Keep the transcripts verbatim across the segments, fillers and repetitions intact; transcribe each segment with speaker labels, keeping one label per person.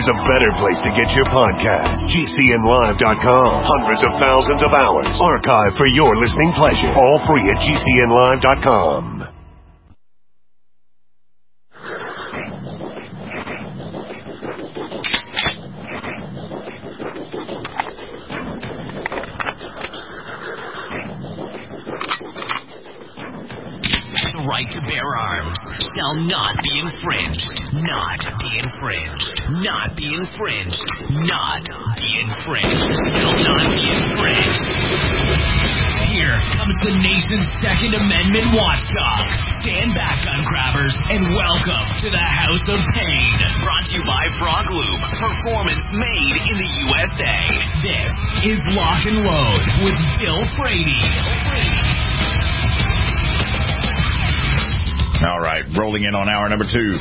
Speaker 1: there's a better place to get your podcast. G C N live dot com. Hundreds of thousands of hours archived for your listening pleasure. All free at G C N live dot com.
Speaker 2: Right to bear arms shall not be infringed. Not be infringed. Not be infringed. Not be infringed. Shall not be infringed. Here comes the nation's Second Amendment watchdog. Stand back, gun grabbers, and welcome to the House of Pain. Brought to you by Frog Lube. Performance made in the U S A. This is Lock and Load with Bill Frady. Bill Frady.
Speaker 3: All right, rolling in on hour number two.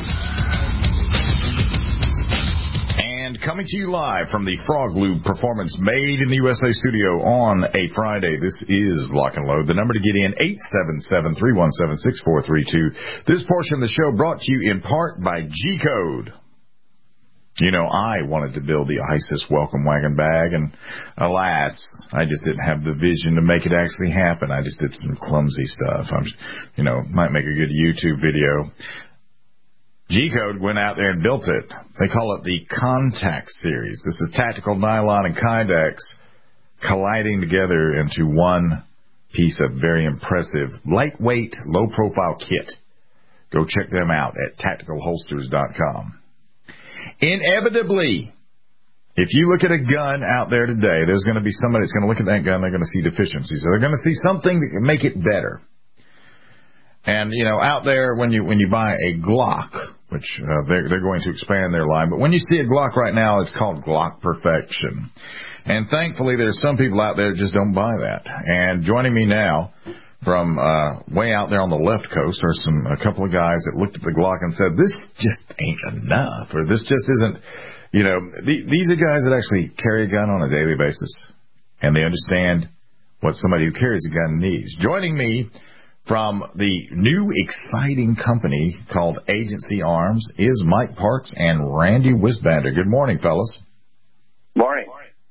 Speaker 3: And coming to you live from the Frog Lube Performance Made in the U S A studio on a Friday. This is Lock and Load. The number to get in, eight seven seven, three one seven, six four three two. This portion of the show brought to you in part by G-Code. You know, I wanted to build the ISIS welcome wagon bag, and alas, I just didn't have the vision to make it actually happen. I just did some clumsy stuff. I'm, you know, might make a good YouTube video. G-Code went out there and built it. They call it the Contact Series. This is tactical nylon and Kydex colliding together into one piece of very impressive, lightweight, low-profile kit. Go check them out at tactical holsters dot com. Inevitably, if you look at a gun out there today, there's going to be somebody that's going to look at that gun, they're going to see deficiencies. They're going to see something that can make it better. And, you know, out there, when you when you buy a Glock, which uh, they're, they're going to expand their line, but when you see a Glock right now, it's called Glock Perfection. And thankfully, there's some people out there that just don't buy that. And joining me now from uh, way out there on the left coast are some a couple of guys that looked at the Glock and said, this just ain't enough, or this just isn't, you know, the, these are guys that actually carry a gun on a daily basis, and they understand what somebody who carries a gun needs. Joining me from the new exciting company called Agency Arms is Mike Parks and Randy Wisbander. Good morning, fellas.
Speaker 4: Morning.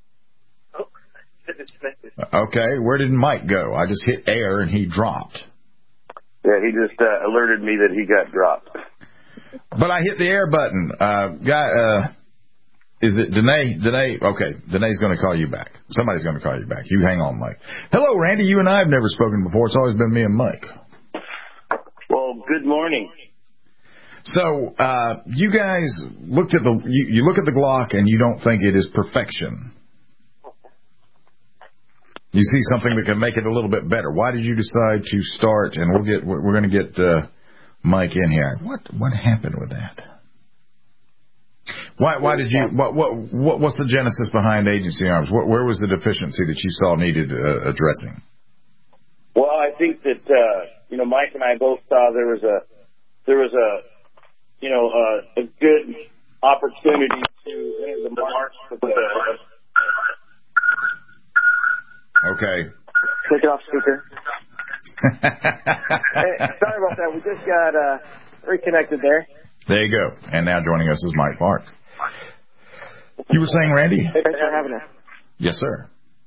Speaker 3: Okay, where did Mike go? I just hit air and he dropped.
Speaker 4: Yeah, he just uh, alerted me that he got dropped.
Speaker 3: But I hit the air button. Uh, guy, uh, is it Danae? Danae? Okay, Danae's going to call you back. Somebody's going to call you back. You hang on, Mike. Hello, Randy. You and I have never spoken before. It's always been me and Mike.
Speaker 4: Well, good morning.
Speaker 3: So, uh, you guys looked at the, you, you look at the Glock and you don't think it is perfection. You see something that can make it a little bit better. Why did you decide to start? And we'll get we're going to get uh, Mike in here. What what happened with that? Why why did you what what, what what's the genesis behind Agency Arms? What, where was the deficiency that you saw needed uh, addressing?
Speaker 4: Well, I think that uh, you know Mike and I both saw there was a there was a you know uh, a good opportunity to enter the market with the.
Speaker 3: Okay.
Speaker 4: Take it off speaker. Hey, sorry about that. We just got uh, reconnected there.
Speaker 3: There you go. And now joining us is Mike Parks. You were saying, Randy?
Speaker 4: Hey, thanks for having us.
Speaker 3: Yes, sir.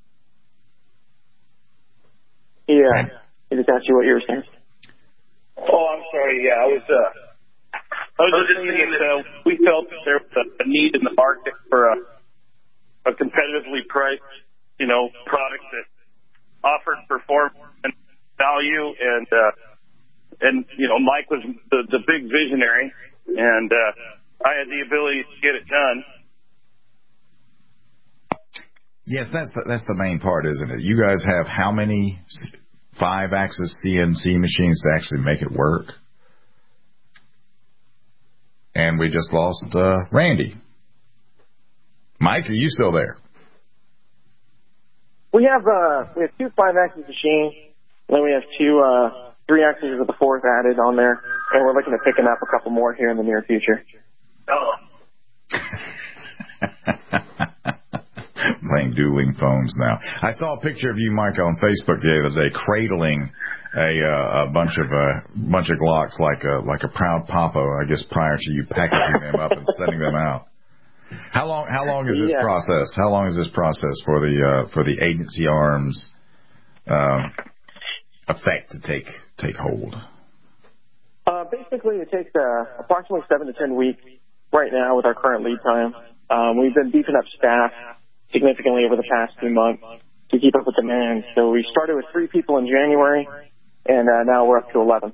Speaker 4: Yeah. I just asked you what you were saying. Oh, I'm sorry. Yeah, I was. Uh, I was just saying that uh, we felt that there was a need in the market for a, a competitively priced, you know, product that offered performance and value, and uh, and you know, Mike was the, the big visionary, and uh, I had the ability to get it done.
Speaker 3: Yes, that's the, that's the main part, isn't it? You guys have how many five-axis C N C machines to actually make it work? And we just lost uh, Randy. Mike, are you still there?
Speaker 5: We have uh, we have two five-axis machines, and then we have two uh, three-axis with the fourth added on there, and we're looking at picking up a couple more here in the near future.
Speaker 4: Oh.
Speaker 3: Playing dueling phones now. I saw a picture of you, Mike, on Facebook the other day, cradling a uh, a bunch of uh, bunch of Glocks like a like a proud papa, I guess, prior to you packaging them up and sending them out. How long? How long is this
Speaker 5: yeah.
Speaker 3: process? How long is this process for the uh, for the Agency Arms uh, effect to take take hold?
Speaker 5: Uh, basically, it takes uh, approximately seven to ten weeks right now with our current lead time. Um, we've been beefing up staff significantly over the past two months to keep up with demand. So we started with three people in January, and uh, now we're up to eleven.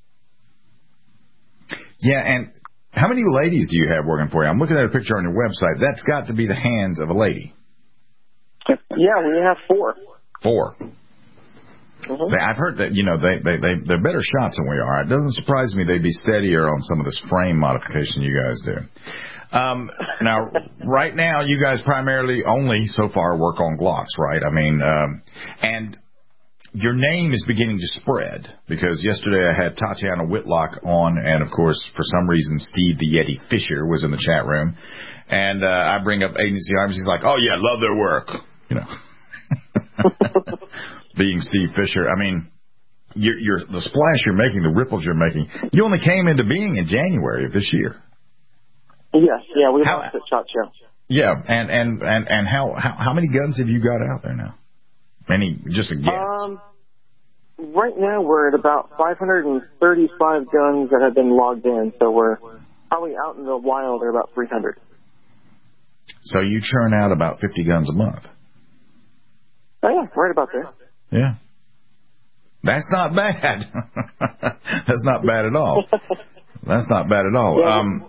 Speaker 5: Yeah,
Speaker 3: and how many ladies do you have working for you? I'm looking at a picture on your website. That's got to be the hands of a lady.
Speaker 5: Yeah, we have four.
Speaker 3: Four. Mm-hmm. They, I've heard that, you know, they, they, they, they're better shots than we are. It doesn't surprise me they'd be steadier on some of this frame modification you guys do. Um, now, right now, you guys primarily only so far work on Glocks, right? I mean, um, and your name is beginning to spread because yesterday I had Tatiana Whitlock on, and of course, for some reason, Steve the Yeti Fisher was in the chat room, and uh, I bring up Agency Arms. He's like, "Oh yeah, love their work," you know. Being Steve Fisher, I mean, you're, you're the splash you're making, the ripples you're making. You only came into being in January of this year.
Speaker 5: Yes, yeah, we
Speaker 3: how,
Speaker 5: launched at SHOT Show.
Speaker 3: Yeah, and and and and how, how how many guns have you got out there now? Any, just a guess.
Speaker 5: Um, right now we're at about five hundred thirty-five guns that have been logged in, so we're probably out in the wild. They're about three hundred.
Speaker 3: So you churn out about fifty guns a month.
Speaker 5: Oh yeah, right about there.
Speaker 3: Yeah. That's not bad. That's not bad at all. That's not bad at all. Um,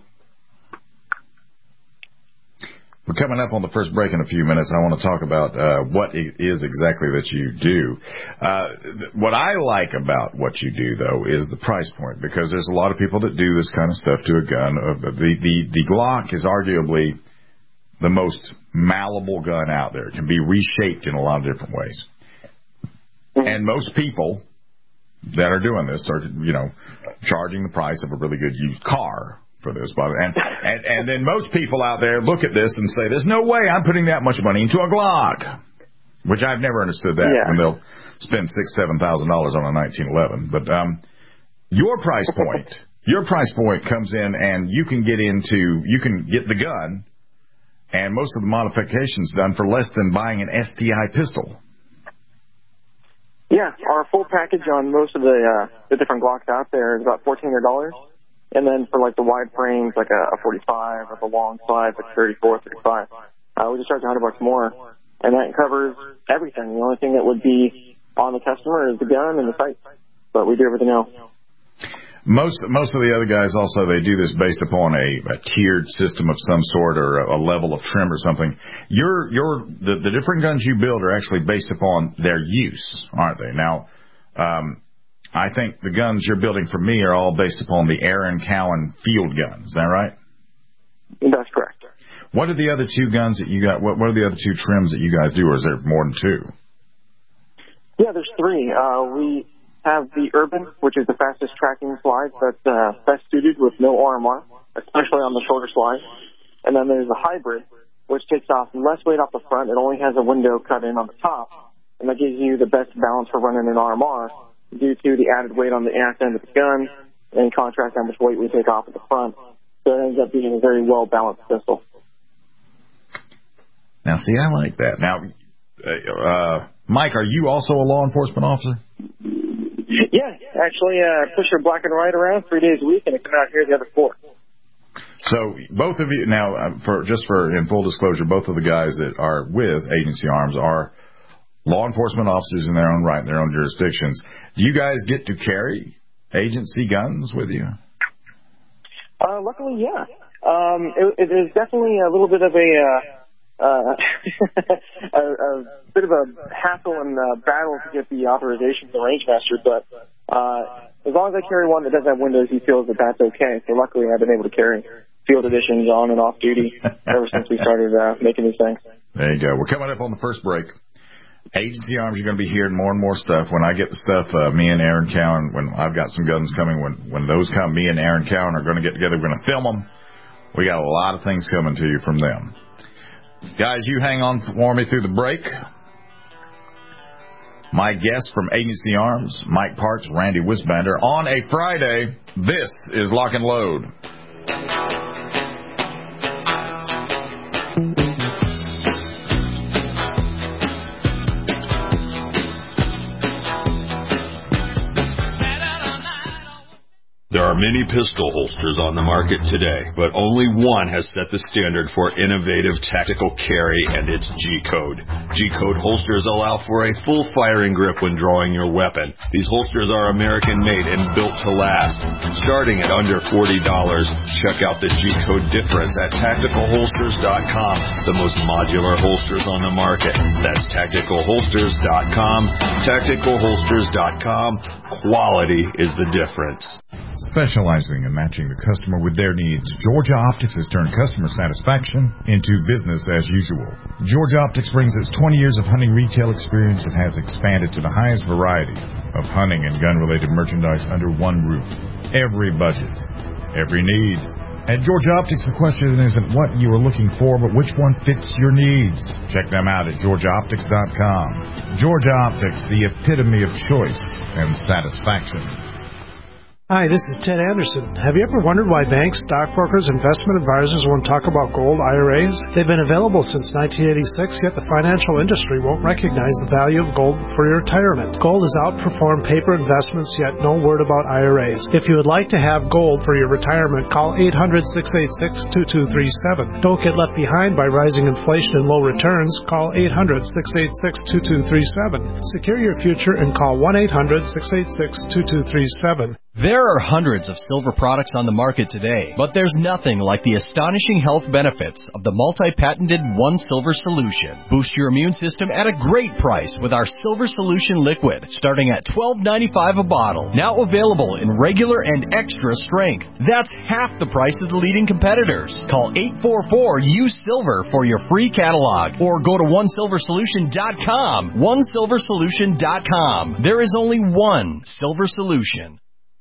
Speaker 3: we're coming up on the first break in a few minutes. I want to talk about uh, what it is exactly that you do. Uh, what I like about what you do, though, is the price point, because there's a lot of people that do this kind of stuff to a gun. Uh, the, the, the Glock is arguably the most malleable gun out there. It can be reshaped in a lot of different ways. And most people that are doing this are, you know, charging the price of a really good used car for this. And, and, and then most people out there look at this and say, there's no way I'm putting that much money into a Glock, which I've never understood that,
Speaker 5: yeah.
Speaker 3: when they'll spend six, seven thousand dollars on a nineteen eleven. But um, your price point, your price point comes in, and you can get into, you can get the gun and most of the modifications done for less than buying an S T I pistol.
Speaker 5: Yeah, our full package on most of the uh, the different Glocks out there is about fourteen hundred dollars. And then for like the wide frames, like a, a forty-five, or the long slides, like thirty-four, thirty-five, uh, we just charge one hundred bucks more. And that covers everything. The only thing that would be on the customer is the gun and the sight. But we do everything else.
Speaker 3: Most most of the other guys also, they do this based upon a, a tiered system of some sort, or a, a level of trim or something. Your your the, the different guns you build are actually based upon their use, aren't they? Now, um, I think the guns you're building for me are all based upon the Aaron Cowan field gun. Is that right?
Speaker 5: That's correct.
Speaker 3: What are the other two guns that you got? What, what are the other two trims that you guys do, or is there more than two?
Speaker 5: Yeah, there's three. Uh, we have the Urban, which is the fastest tracking slide that's uh, best suited with no R M R, especially on the shorter slide. And then there's the Hybrid, which takes off less weight off the front. It only has a window cut in on the top, and that gives you the best balance for running an R M R due to the added weight on the ass end of the gun, and in contrast how much weight we take off at the front. So it ends up being a very well-balanced pistol.
Speaker 3: Now, see, I like that. Now, uh, Mike, are you also a law enforcement officer?
Speaker 5: Yeah, actually, uh, push your black and white around three days a week, and I come out here the other four.
Speaker 3: So both of you, now, for just for in full disclosure, both of the guys that are with Agency Arms are law enforcement officers in their own right, in their own jurisdictions. Do you guys get to carry agency guns with you?
Speaker 5: Uh, luckily, yeah. Um, it, it is definitely a little bit of a, uh, uh, a, a bit of a hassle and uh, battle to get the authorization from the Rangemaster, but uh, as long as I carry one that doesn't have windows, he feels that that's okay. So luckily, I've been able to carry field editions on and off duty ever since we started uh, making these things.
Speaker 3: There you go. We're coming up on the first break. Agency Arms, you're going to be hearing more and more stuff. When I get the stuff, uh, me and Aaron Cowan, when I've got some guns coming, when when those come, me and Aaron Cowan are going to get together. We're going to film them. We got a lot of things coming to you from them. Guys, you hang on for me through the break. My guest from Agency Arms, Mike Parks, Randy Wisbander, on a Friday. This is Lock and Load.
Speaker 6: are many pistol holsters on the market today, but only one has set the standard for innovative tactical carry, and it's G-Code. G-Code holsters allow for a full firing grip when drawing your weapon. These holsters are American-made and built to last. Starting at under forty dollars, check out the G-Code difference at tactical holsters dot com, the most modular holsters on the market. That's tactical holsters dot com. tactical holsters dot com. Quality is the difference.
Speaker 3: Specializing in matching the customer with their needs, Georgia Optics has turned customer satisfaction into business as usual. Georgia Optics brings its twenty years of hunting retail experience and has expanded to the highest variety of hunting and gun-related merchandise under one roof. Every budget, every need. At Georgia Optics, the question isn't what you are looking for, but which one fits your needs. Check them out at georgia optics dot com. Georgia Optics, the epitome of choice and satisfaction.
Speaker 7: Hi, this is Ted Anderson. Have you ever wondered why banks, stockbrokers, investment advisors won't talk about gold I R As? They've been available since nineteen eighty-six, yet the financial industry won't recognize the value of gold for your retirement. Gold has outperformed paper investments, yet no word about I R As. If you would like to have gold for your retirement, call eight hundred, six eight six, two two three seven. Don't get left behind by rising inflation and low returns. Call eight hundred, six eight six, two two three seven. Secure your future and call one eight hundred, six eight six, two two three seven.
Speaker 8: There are hundreds of silver products on the market today, but there's nothing like the astonishing health benefits of the multi-patented One Silver Solution. Boost your immune system at a great price with our Silver Solution Liquid, starting at twelve ninety-five a bottle. Now available in regular and extra strength. That's half the price of the leading competitors. Call eight four four, U S I L V E R for your free catalog, or go to one silver solution dot com. one silver solution dot com. There is only one Silver Solution.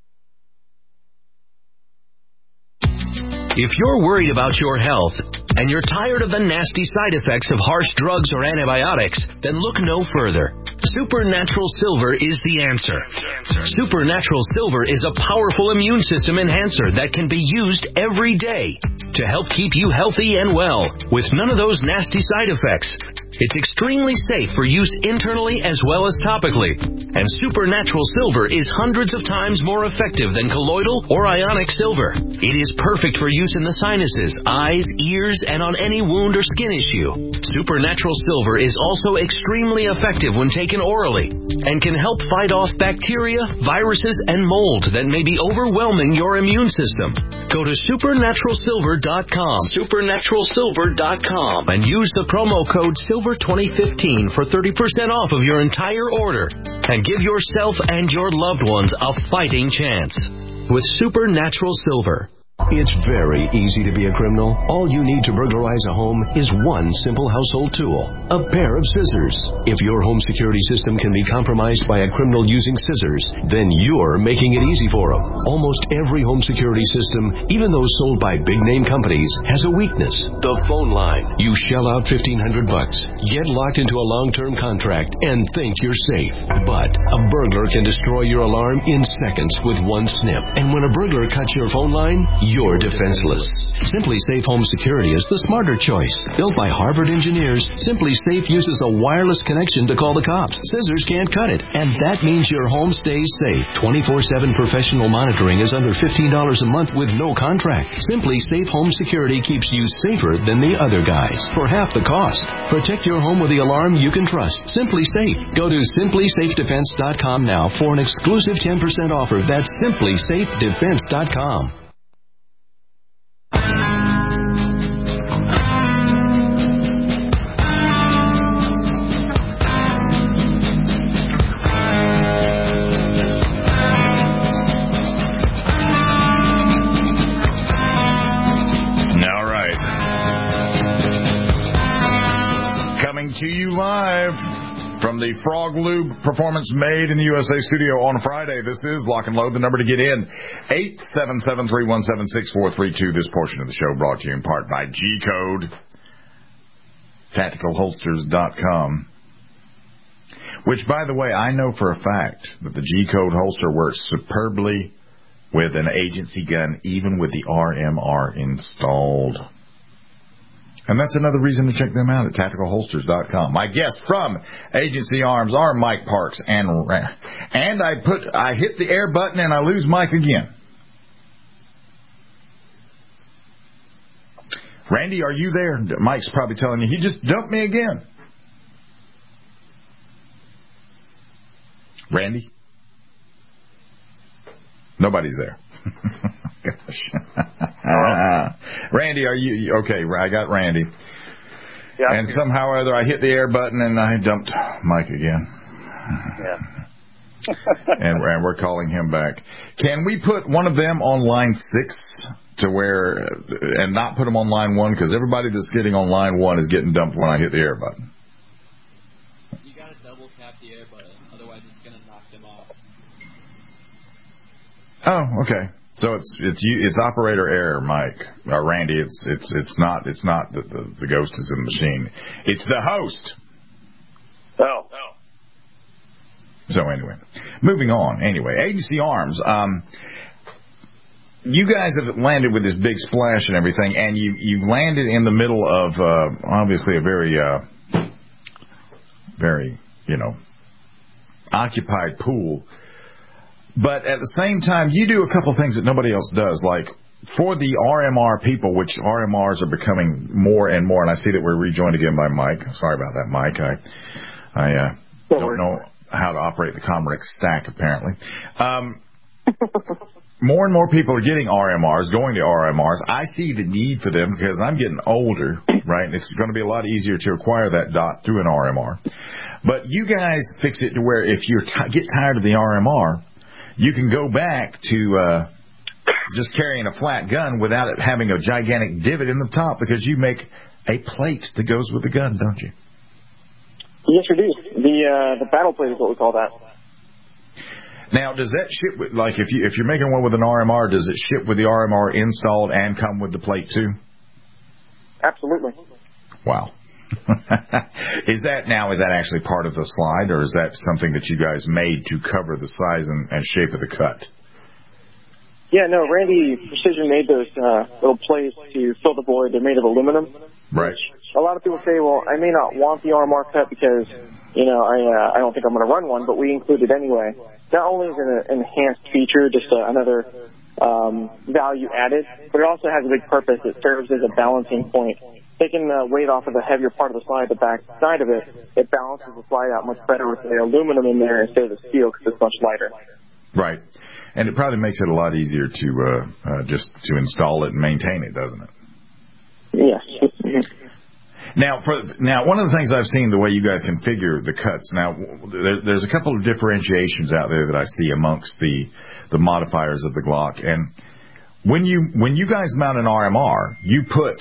Speaker 2: If you're worried about your health and you're tired of the nasty side effects of harsh drugs or antibiotics, then look no further. Supernatural Silver is the answer. Supernatural Silver is a powerful immune system enhancer that can be used every day to help keep you healthy and well with none of those nasty side effects. It's extremely safe for use internally as well as topically. And Supernatural Silver is hundreds of times more effective than colloidal or ionic silver. It is perfect for use in the sinuses, eyes, ears, and on any wound or skin issue. Supernatural Silver is also extremely effective when taken orally and can help fight off bacteria, viruses, and mold that may be overwhelming your immune system. Go to supernatural silver dot com, supernatural silver dot com, and use the promo code silver twenty fifteen for thirty percent off of your entire order and give yourself and your loved ones a fighting chance with Supernatural Silver.
Speaker 9: It's very easy to be a criminal. All you need to burglarize a home is one simple household tool, a pair of scissors. If your home security system can be compromised by a criminal using scissors, then you're making it easy for them. Almost every home security system, even those sold by big-name companies, has a weakness: the phone line. You shell out fifteen hundred bucks, get locked into a long-term contract, and think you're safe. But a burglar can destroy your alarm in seconds with one snip. And when a burglar cuts your phone line, you're defenseless. Simply Safe Home Security is the smarter choice. Built by Harvard engineers, Simply Safe uses a wireless connection to call the cops. Scissors can't cut it, and that means your home stays safe. twenty-four seven professional monitoring is under fifteen dollars a month with no contract. Simply Safe Home Security keeps you safer than the other guys for half the cost. Protect your home with the alarm you can trust. Simply Safe. Go to simply safe defense dot com now for an exclusive ten percent offer. That's simply safe defense dot com.
Speaker 3: To you live from the Frog Lube Performance Made in the U S A studio on Friday. This is Lock and Load. The number to get in, eight seven seven, three one seven, six four three two. This portion of the show brought to you in part by G-Code, tactical holsters dot com. Which, by the way, I know for a fact that the G-Code holster works superbly with an agency gun, even with the R M R installed. And that's another reason to check them out at tactical holsters dot com. My guests from Agency Arms are Mike Parks and and I put I hit the air button and I lose Mike again. Randy, are you there? Mike's probably telling you, he just dumped me again. Randy? Nobody's there. Gosh. Randy, are you... Okay, I got Randy. Yeah, and somehow or other I hit the air button and I dumped Mike again.
Speaker 4: Yeah.
Speaker 3: and, and we're calling him back. Can we put one of them on line six to where... and not put them on line one? Because everybody that's getting on line one is getting dumped when I hit the air button.
Speaker 10: You got to double tap the air button. Otherwise it's going to knock them off.
Speaker 3: Oh, okay. So it's it's it's operator error, Mike, uh, Randy. It's it's it's not it's not that the, the ghost is in the machine. It's the host.
Speaker 4: Oh. oh.
Speaker 3: So anyway, moving on. Anyway, Agency Arms. Um, you guys have landed with this big splash and everything, and you you landed in the middle of uh, obviously a very uh, very you know occupied pool. But at the same time, you do a couple of things that nobody else does. Like, for the R M R people, which R M Rs are becoming more and more, and I see that we're rejoined again by Mike. Sorry about that, Mike. I I uh, don't know how to operate the Comrex stack, apparently. Um, more and more people are getting R M Rs, going to R M Rs. I see the need for them because I'm getting older, right? And it's going to be a lot easier to acquire that dot through an R M R. But you guys fix it to where if you t- get tired of the R M R, you can go back to uh, just carrying a flat gun without it having a gigantic divot in the top because you make a plate that goes with the gun, don't you?
Speaker 5: Yes, we do. The uh, the battle plate is what we call that.
Speaker 3: Now, does that ship with, like if you if you're making one with an R M R, does it ship with the R M R installed and come with the plate too?
Speaker 5: Absolutely.
Speaker 3: Wow. Is that now, is that actually part of the slide, or is that something that you guys made to cover the size and, and shape of the cut?
Speaker 5: Yeah, no, Randy Precision made those uh, little plates to fill the void. They're made of aluminum.
Speaker 3: Right.
Speaker 5: A lot of people say, well, I may not want the R M R cut because, you know, I uh, I don't think I'm going to run one, but we include it anyway. Not only is it an enhanced feature, just uh, another um, value added, but it also has a big purpose. It serves as a balancing point. Taking the weight off of the heavier part of the slide, the back side of it, it balances the slide out much better with the aluminum in there instead of the steel because it's much lighter.
Speaker 3: Right. And it probably makes it a lot easier to uh, uh, just to install it and maintain it, doesn't it?
Speaker 5: Yes.
Speaker 3: Now, for now, one of the things I've seen the way you guys configure the cuts. Now, there, there's a couple of differentiations out there that I see amongst the the modifiers of the Glock. And when you when you guys mount an R M R, you put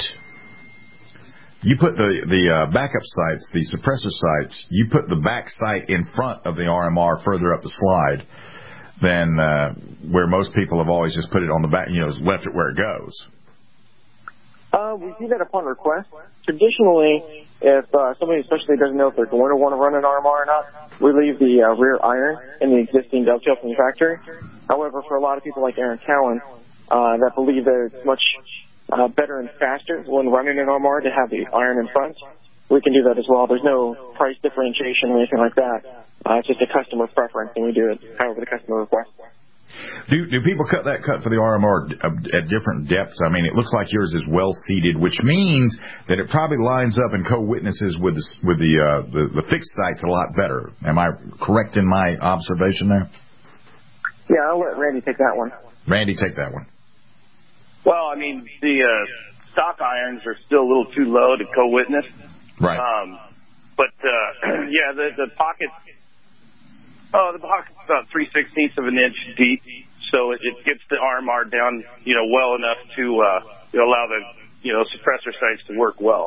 Speaker 3: You put the the uh, backup sights, the suppressor sights, you put the back sight in front of the R M R further up the slide than uh, where most people have always just put it on the back, you know, left it where it goes.
Speaker 5: Uh, we do that upon request. Traditionally, if uh, somebody especially doesn't know if they're going to want to run an R M R or not, we leave the uh, rear iron in the existing dovetail from the factory. However, for a lot of people like Aaron Cowan uh, that believe that it's much Uh, better and faster when running an R M R to have the iron in front, we can do that as well. There's no price differentiation or anything like that. Uh, it's just a customer preference, and we do it however the customer requests.
Speaker 3: Do do people cut that cut for the R M R at different depths? I mean, it looks like yours is well seated, which means that it probably lines up and co-witnesses with the, with the, uh, the the fixed sights a lot better. Am I correct in my observation there?
Speaker 5: Yeah, I'll let Randy take that one.
Speaker 3: Randy, take that one.
Speaker 4: Well, I mean, the uh, stock irons are still a little too low to co-witness.
Speaker 3: Right.
Speaker 4: Um, but, uh, yeah, the, the pocket, oh, the pocket's about three sixteenths of an inch deep, so it, it gets the R M R down, you know, well enough to uh, you know, allow the, you know, suppressor sights to work well.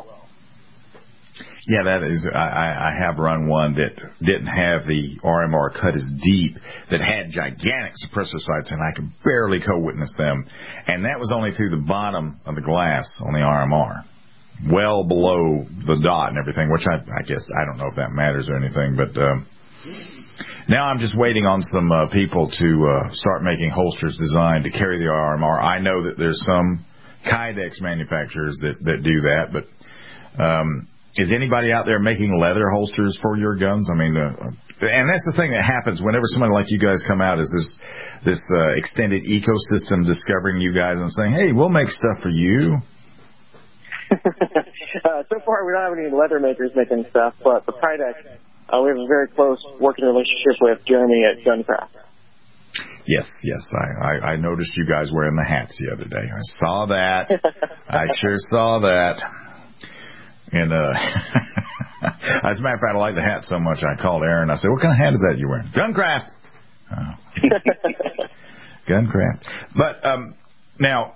Speaker 3: Yeah, that is, I, I have run one that didn't have the R M R cut as deep, that had gigantic suppressor sights, and I could barely co-witness them. And that was only through the bottom of the glass on the R M R, well below the dot and everything, which I, I guess, I don't know if that matters or anything, but um, now I'm just waiting on some uh, people to uh, start making holsters designed to carry the R M R. I know that there's some Kydex manufacturers that, that do that, but um is anybody out there making leather holsters for your guns? I mean, uh, and that's the thing that happens whenever somebody like you guys come out, is this this uh, extended ecosystem discovering you guys and saying, hey, we'll make stuff for you.
Speaker 5: uh, so far, we don't have any leather makers making stuff, but the Kydex, uh, we have a very close working relationship with Jeremy at Guncraft.
Speaker 3: Yes, yes, I, I, I noticed you guys wearing the hats the other day. I saw that. I sure saw that. And uh, as a matter of fact, I like the hat so much, I called Aaron. I said, what kind of hat is that you're wearing? Guncraft. Oh. Guncraft. But um, now,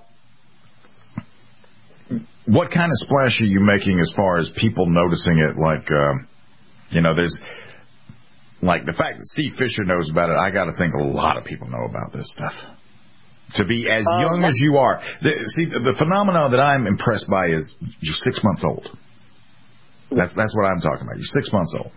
Speaker 3: what kind of splash are you making as far as people noticing it? Like, um, you know, there's, like, the fact that Steve Fisher knows about it, I got to think a lot of people know about this stuff. To be as um, young as you are. The, see, the, the phenomenon that I'm impressed by is you're six months old. That's that's what I'm talking about. You're six months old.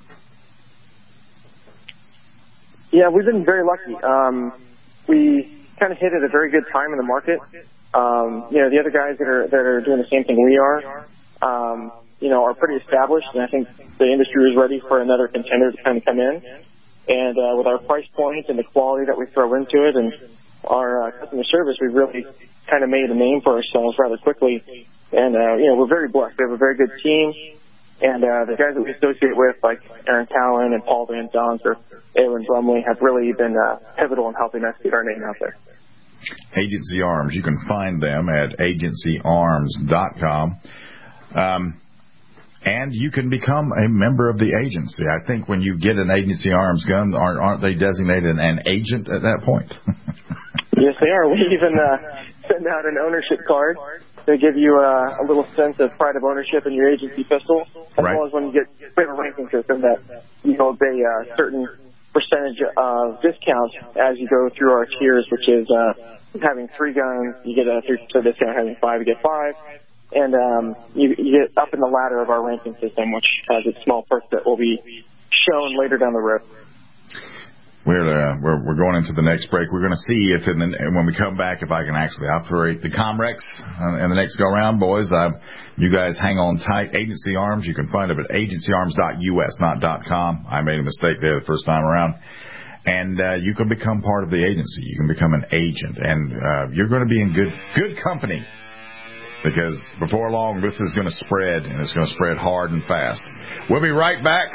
Speaker 5: Yeah, we've been very lucky. Um, we kind of hit at a very good time in the market. Um, you know, the other guys that are that are doing the same thing we are, um, you know, are pretty established, and I think the industry is ready for another contender to kind of come in. And uh, with our price point and the quality that we throw into it, and our uh, customer service, we've really kind of made a name for ourselves rather quickly. And uh, you know, we're very blessed. We have a very good team. And uh, the guys that we associate with, like Aaron Cowan and Paul Van Dons or Aaron Brumley, have really been uh, pivotal in helping us get our name out there.
Speaker 3: Agency Arms. You can find them at agency arms dot com. Um, and you can become a member of the agency. I think when you get an Agency Arms gun, aren't, aren't they designated an agent at that point?
Speaker 5: Yes, they are. We even uh, send out an ownership card to give you uh, a little sense of pride of ownership in your agency pistol, as
Speaker 3: right.
Speaker 5: well as when you get we have a ranking system that you obey a certain percentage of discount as you go through our tiers, which is uh, having three guns, you get a three percent discount. Having five, you get five. And um, you, you get up in the ladder of our ranking system, which has its small perks that will be shown later down the road.
Speaker 3: We're, uh, we're we're going into the next break. We're going to see if in the, when we come back, if I can actually operate the Comrex uh, in the next go-round, boys. Uh, you guys hang on tight. Agency Arms, you can find them at agency arms dot U S, not .com. I made a mistake there the first time around. And uh, you can become part of the agency. You can become an agent. And uh, you're going to be in good good company. Because before long, this is going to spread, and it's going to spread hard and fast. We'll be right back.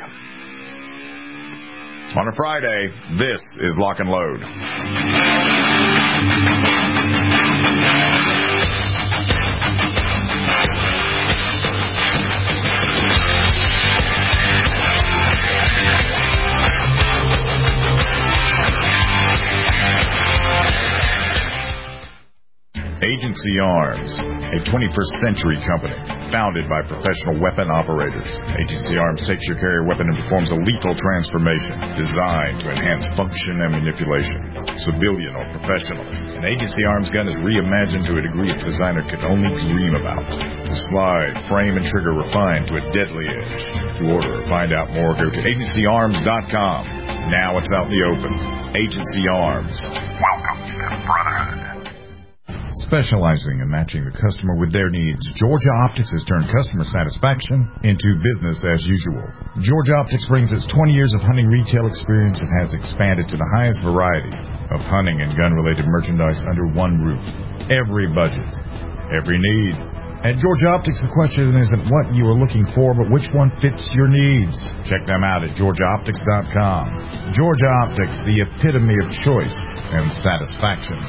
Speaker 3: On a Friday, this is Lock and Load. Agency Arms, a twenty-first century company founded by professional weapon operators. Agency Arms takes your carrier weapon and performs a lethal transformation designed to enhance function and manipulation. Civilian or professional, an Agency Arms gun is reimagined to a degree its designer could only dream about. The slide, frame, and trigger refined to a deadly edge. To order or find out more, go to agency arms dot com. Now it's out in the open. Agency Arms. Welcome to the Brotherhood. Specializing in matching the customer with their needs, Georgia Optics has turned customer satisfaction into business as usual. Georgia Optics brings its twenty years of hunting retail experience and has expanded to the highest variety of hunting and gun-related merchandise under one roof. Every budget, every need. At Georgia Optics, the question isn't what you are looking for, but which one fits your needs. Check them out at georgia optics dot com. Georgia Optics, the epitome of choice and satisfaction.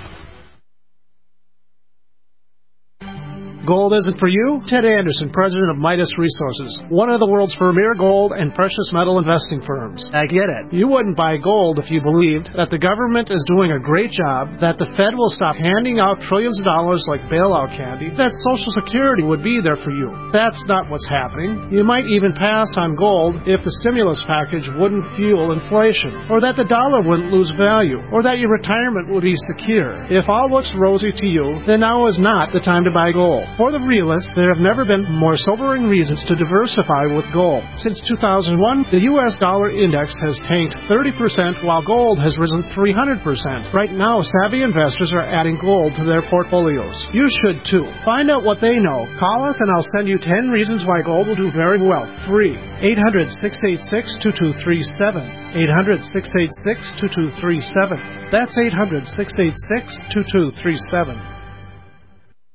Speaker 7: Gold isn't for you? Ted Anderson, president of Midas Resources, one of the world's premier gold and precious metal investing firms. I get it. You wouldn't buy gold if you believed that the government is doing a great job, that the Fed will stop handing out trillions of dollars like bailout candy, that Social Security would be there for you. That's not what's happening. You might even pass on gold if the stimulus package wouldn't fuel inflation, or that the dollar wouldn't lose value, or that your retirement would be secure. If all looks rosy to you, then now is not the time to buy gold. For the realists, there have never been more sobering reasons to diversify with gold. Since two thousand one, the U S dollar index has tanked thirty percent while gold has risen three hundred percent. Right now, savvy investors are adding gold to their portfolios. You should too. Find out what they know. Call us and I'll send you ten reasons why gold will do very well. Free. eight hundred, six eight six, two two three seven. eight hundred, six eight six, two two three seven. That's eight hundred, six eight six, two two three seven.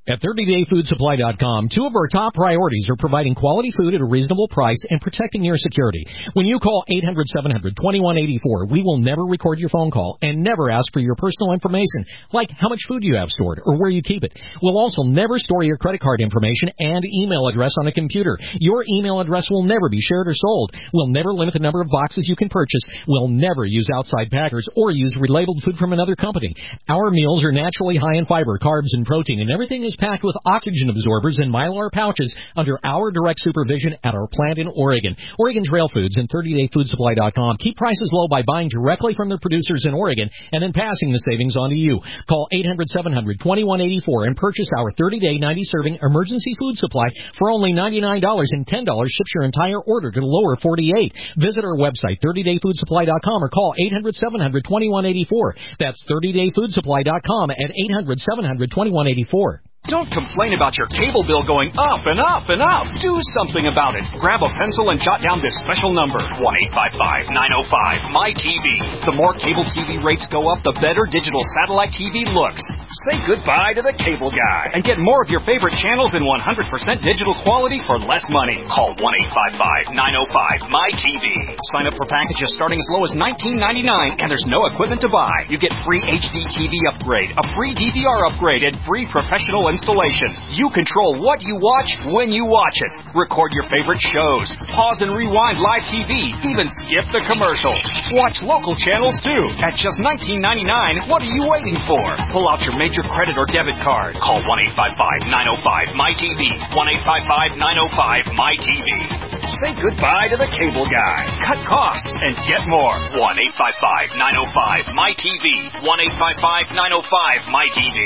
Speaker 11: At thirty day food supply dot com, two of our top priorities are providing quality food at a reasonable price and protecting your security. When you call eight hundred, seven hundred, twenty-one eighty-four, we will never record your phone call and never ask for your personal information, like how much food you have stored or where you keep it. We'll also never store your credit card information and email address on a computer. Your email address will never be shared or sold. We'll never limit the number of boxes you can purchase. We'll never use outside packers or use relabeled food from another company. Our meals are naturally high in fiber, carbs, and protein, and everything is packed with oxygen absorbers and Mylar pouches under our direct supervision at our plant in Oregon. Oregon Trail Foods and thirty day food supply dot com keep prices low by buying directly from their producers in Oregon and then passing the savings on to you. Call eight hundred, seven hundred, twenty-one eighty-four and purchase our thirty day, ninety serving emergency food supply for only ninety-nine dollars, and ten dollars ships your entire order to the lower forty-eight. Visit our website, thirty day food supply dot com, or call eight hundred, seven hundred, twenty-one eighty-four. That's thirty day food supply dot com at eight hundred, seven hundred, twenty-one eighty-four.
Speaker 12: Don't complain about your cable bill going up and up and up. Do something about it. Grab a pencil and jot down this special number, one eight five five, nine oh five, M Y T V. The more cable T V rates go up, the better digital satellite T V looks. Say goodbye to the cable guy and get more of your favorite channels in one hundred percent digital quality for less money. Call one eight five five, nine oh five, M Y T V. Sign up for packages starting as low as nineteen ninety-nine, and there's no equipment to buy. You get free H D T V upgrade, a free D V R upgrade, and free professional installation. You control what you watch when you watch it. Record your favorite shows. Pause and rewind live T V. Even skip the commercials. Watch local channels too. At just nineteen ninety-nine, what are you waiting for? Pull out your major credit or debit card. Call one eight five five, nine oh five, M Y T V. one eight five five, nine oh five, M Y T V. Say goodbye to the cable guy. Cut costs and get more. one eight five five, nine oh five, M Y T V. one eight five five, nine oh five, M Y T V.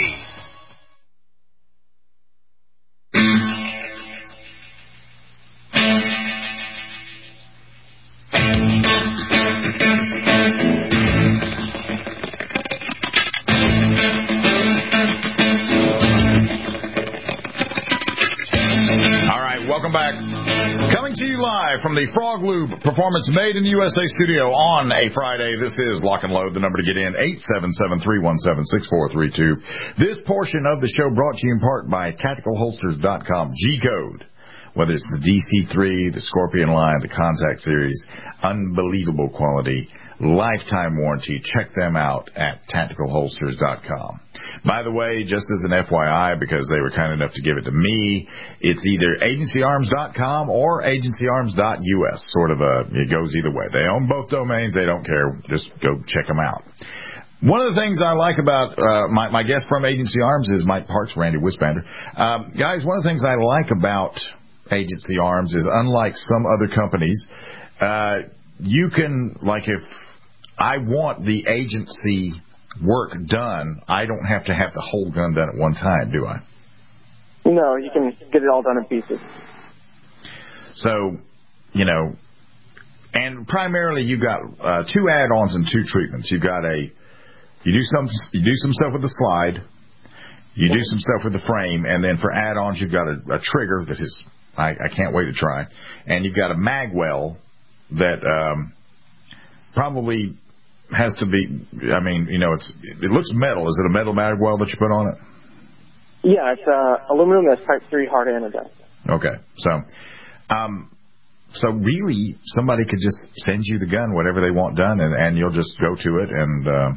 Speaker 3: Welcome back. Coming to you live from the Frog Lube Performance Made in the U S A studio on a Friday. This is Lock and Load. The number to get in, eight seven seven, three one seven, six four three two. This portion of the show brought to you in part by Tactical Holsters dot com. G-Code. Whether it's the D C three, the Scorpion line, the Contact Series, unbelievable quality, lifetime warranty. Check them out at Tactical Holsters dot com. By the way, just as an F Y I, because they were kind enough to give it to me, it's either Agency Arms dot com or Agency Arms dot U S. Sort of a, it goes either way. They own both domains. They don't care. Just go check them out. One of the things I like about uh, my, my guest from Agency Arms is Mike Parks, Randy Wispander. Um, guys, one of the things I like about Agency Arms is, unlike some other companies, uh, you can, like, if I want the agency work done, I don't have to have the whole gun done at one time, do I?
Speaker 5: No, you can get it all done in pieces.
Speaker 3: So, you know, and primarily you got uh, two add-ons and two treatments. You got a, you do some, you do some stuff with the slide, you do some stuff with the frame, and then for add-ons you've got a, a trigger that is, I, I can't wait to try, and you've got a magwell that um, probably has to be, I mean, you know, it's it looks metal. Is it a metal magwell that you put on it?
Speaker 5: Yeah, it's uh, aluminum that's type three hard anodized.
Speaker 3: Okay, so, um, so really, somebody could just send you the gun, whatever they want done, and, and you'll just go to it, and uh,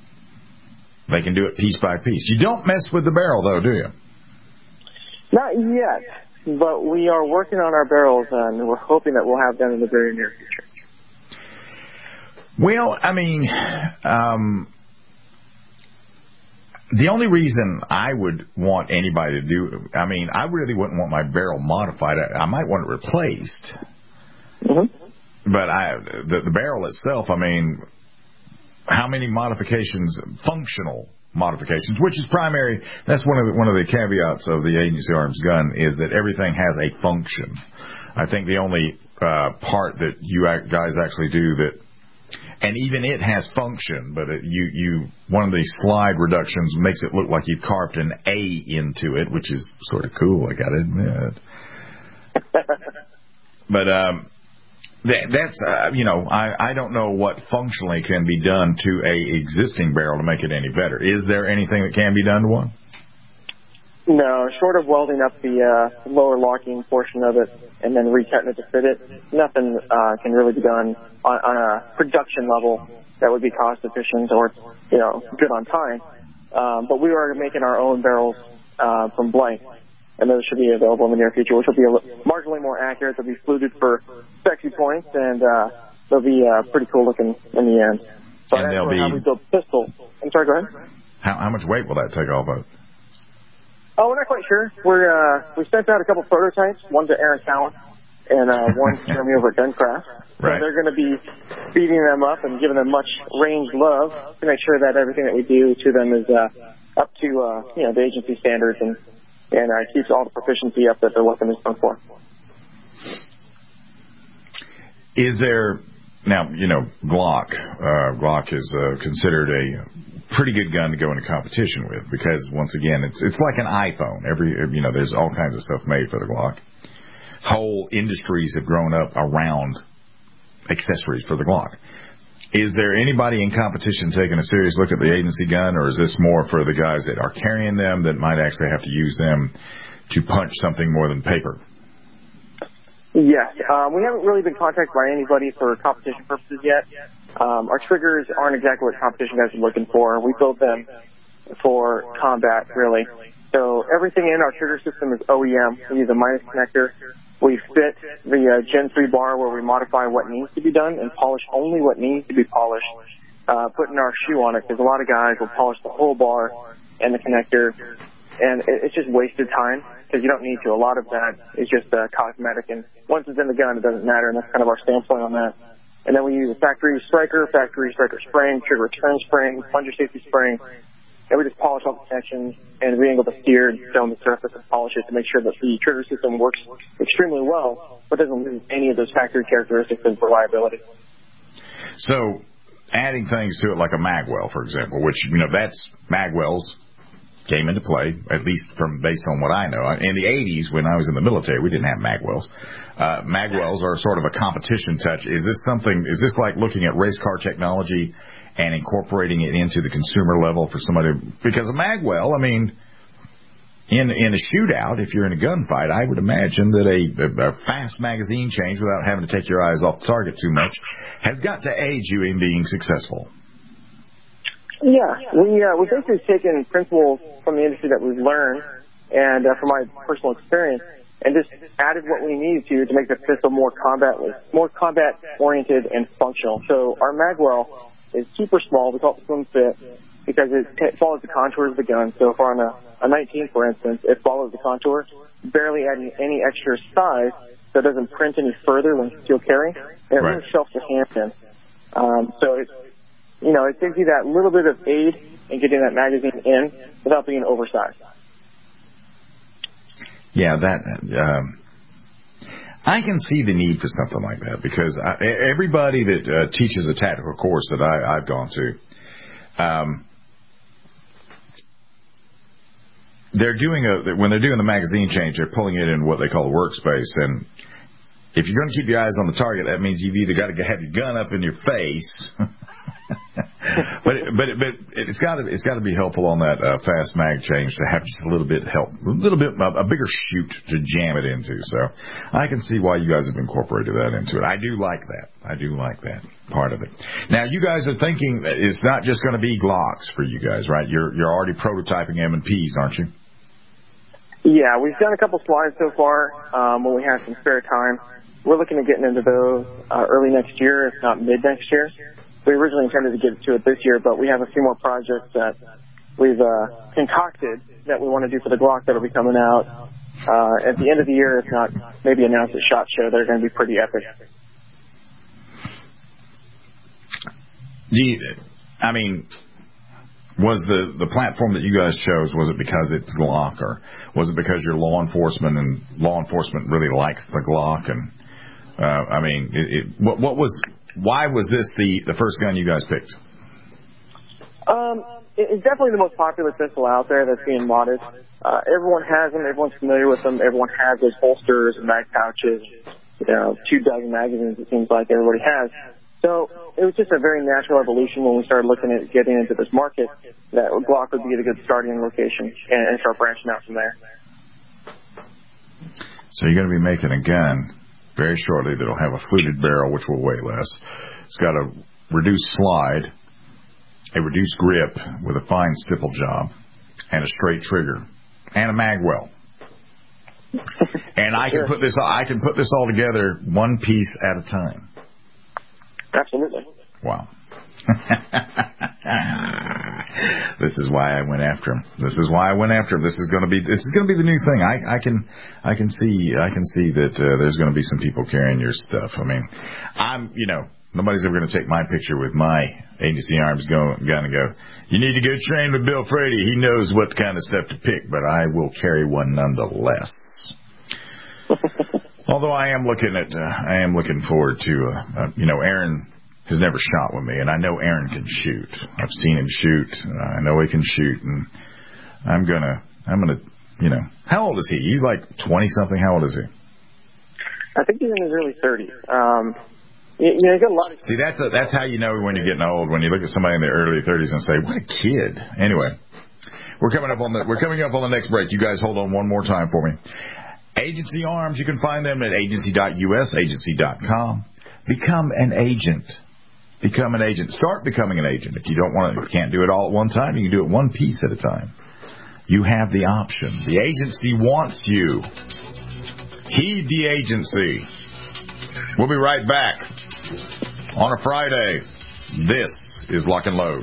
Speaker 3: they can do it piece by piece. You don't mess with the barrel, though, do you?
Speaker 5: Not yet, but we are working on our barrels, and we're hoping that we'll have them in the very near future.
Speaker 3: Well, I mean, um, the only reason I would want anybody to do, I mean, I really wouldn't want my barrel modified. I, I might want it replaced. Mm-hmm. But I, the, the barrel itself, I mean, how many modifications, functional modifications, which is primary, that's one of the, one of the caveats of the Agency Arms gun, is that everything has a function. I think the only uh, part that you guys actually do that, and even it has function, but it, you, you, one of the slide reductions makes it look like you carved an A into it, which is sort of cool, I gotta admit. But, um, that, that's, uh, you know, I, I don't know what functionally can be done to a existing barrel to make it any better. Is there anything that can be done to one?
Speaker 5: No, short of welding up the uh, lower locking portion of it and then recutting it to fit it, nothing uh, can really be done on, on a production level that would be cost efficient or, you know, good on time. Um, but we are making our own barrels uh, from blank, and those should be available in the near future, which will be a li- marginally more accurate. They'll be fluted for sexy points, and uh, they'll be uh, pretty cool looking in the end. But
Speaker 3: and they'll be
Speaker 5: how we build pistols. I'm sorry, go ahead.
Speaker 3: How, how much weight will that take off of?
Speaker 5: Oh, we're not quite sure. We're uh, we sent out a couple prototypes. One to Aaron Cowan, and uh, one to Jeremy over at Guncraft.
Speaker 3: Right.
Speaker 5: So they're going to be feeding them up and giving them much ranged love to make sure that everything that we do to them is uh, up to uh, you know the agency standards and and uh, keeps all the proficiency up that their weapon is done for.
Speaker 3: Is there now? You know, Glock. Uh, Glock is uh, considered a pretty good gun to go into competition with because once again, it's it's like an iPhone. Every you know, there's all kinds of stuff made for the Glock. Whole industries have grown up around accessories for the Glock. Is there anybody in competition taking a serious look at the agency gun, or is this more for the guys that are carrying them that might actually have to use them to punch something more than paper?
Speaker 5: Yes. Um, we haven't really been contacted by anybody for competition purposes yet. Um, our triggers aren't exactly what competition guys are looking for. We build them for combat, really. So everything in our trigger system is O E M. We use a minus connector. We fit the uh, Gen three bar where we modify what needs to be done and polish only what needs to be polished, uh, putting our shoe on it, because a lot of guys will polish the whole bar and the connector, and it, it's just wasted time because you don't need to. A lot of that is just uh, cosmetic, and once it's in the gun, it doesn't matter, and that's kind of our standpoint on that. And then we use a factory striker, factory striker spring, trigger return spring, plunger safety spring, and we just polish all the sections and re-angle the steer and stone the surface and polish it to make sure that the trigger system works extremely well, but doesn't lose any of those factory characteristics of reliability.
Speaker 3: So, adding things to it like a magwell, for example, which, you know, that's magwells came into play, at least from based on what I know. In the eighties, when I was in the military, we didn't have magwells. Uh, magwells are sort of a competition touch. Is this something, is this like looking at race car technology and incorporating it into the consumer level for somebody? Because a magwell, I mean, in in a shootout, if you're in a gunfight, I would imagine that a, a fast magazine change without having to take your eyes off the target too much has got to aid you in being successful.
Speaker 5: Yeah, we uh, we've basically taken principles from the industry that we've learned and uh, from my personal experience, and just added what we needed to to make the pistol more combat more combat oriented and functional. So our magwell is super small. We call it the slim fit because it, it follows the contours of the gun. So if we're on a, a nineteen, for instance, it follows the contour, barely adding any extra size, so it doesn't print any further than steel carry, and it
Speaker 3: Right.
Speaker 5: really shelves the hand in. Um, so it's You know, it gives you that little bit of aid in getting that magazine in without being oversized.
Speaker 3: Yeah, that um, I can see the need for something like that because I, everybody that uh, teaches a tactical course that I, I've gone to, um, they're doing a when they're doing the magazine change, they're pulling it in what they call a workspace, and if you're going to keep your eyes on the target, that means you've either got to have your gun up in your face. but it, but it, but it's got to it's got to be helpful on that uh, fast mag change to have just a little bit help, a little bit a bigger chute to jam it into. So I can see why you guys have incorporated that into it. I do like that. I do like that part of it. Now you guys are thinking that it's not just going to be Glocks for you guys, right? You're you're already prototyping M and Ps, aren't you?
Speaker 5: Yeah, we've done a couple slides so far um, when we have some spare time. We're looking at getting into those uh, early next year, if not mid next year. We originally intended to get to it this year, but we have a few more projects that we've uh, concocted that we want to do for the Glock that will be coming out uh, at the end of the year, if not maybe announced at SHOT Show. They're going to be pretty epic.
Speaker 3: Do you, I mean, was the, the platform that you guys chose, was it because it's Glock, or was it because you're law enforcement and law enforcement really likes the Glock? And uh, I mean, it, it, what, what was... Why was this the, the first gun you guys picked?
Speaker 5: Um, it's definitely the most popular pistol out there that's being modded. Uh, everyone has them. Everyone's familiar with them. Everyone has those holsters and mag pouches. You know, two dozen magazines, it seems like everybody has. So it was just a very natural evolution when we started looking at getting into this market that Glock would be a good starting location and, and start branching out from there.
Speaker 3: So you're going to be making a gun very shortly that'll have a fluted barrel, which will weigh less. It's got a reduced slide, a reduced grip with a fine stipple job, and a straight trigger, and a mag well. And I can put this I can put this all together one piece at a time.
Speaker 5: Absolutely.
Speaker 3: Wow. This is why I went after him. This is why I went after him. This is going to be this is going to be the new thing. I, I can I can see I can see that uh, there's going to be some people carrying your stuff. I mean, I'm you know nobody's ever going to take my picture with my agency arms go, gun and go, you need to go train with Bill Frady. He knows what kind of stuff to pick, but I will carry one nonetheless. Although I am looking at, uh, I am looking forward to, uh, uh, you know, Aaron has never shot with me, and I know Aaron can shoot. I've seen him shoot. Uh, I know he can shoot, and I'm gonna, I'm gonna, you know, how old is he? He's like twenty something. How old is he?
Speaker 5: I think he's in his early thirties. Um, you, you know, you got a lot of.
Speaker 3: See, that's a, that's how you know when you're getting old. When you look at somebody in their early thirties and say, "What a kid." Anyway, we're coming up on the, we're coming up on the next break. You guys hold on one more time for me. Agency Arms, you can find them at agency dot U S, agency dot com. Become an agent. Become an agent. Start becoming an agent. If you don't want to, you can't do it all at one time, you can do it one piece at a time. You have the option. The agency wants you. Heed the agency. We'll be right back on a Friday. This is Lock and Load.